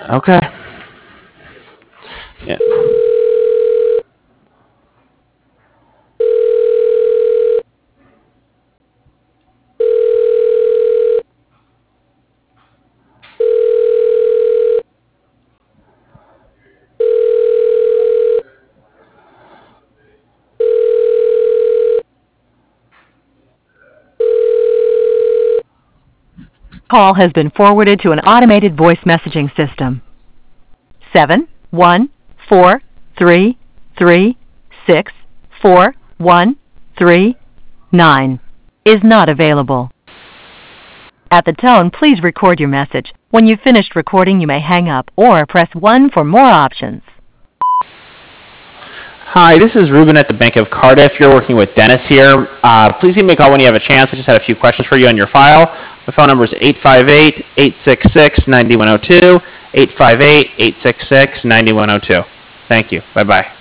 Okay. Yeah. Call has been forwarded to an automated voice messaging system. 71433641339 is not available. At the tone, please record your message. When you've finished recording, you may hang up or press 1 for more options. Hi, this is Ruben at the Bank of Cardiff. You're working with Dennis here. Please give me a call when you have a chance. I just had a few questions for you on your file. My phone number is 858-866-9102, 858-866-9102. Thank you. Bye-bye.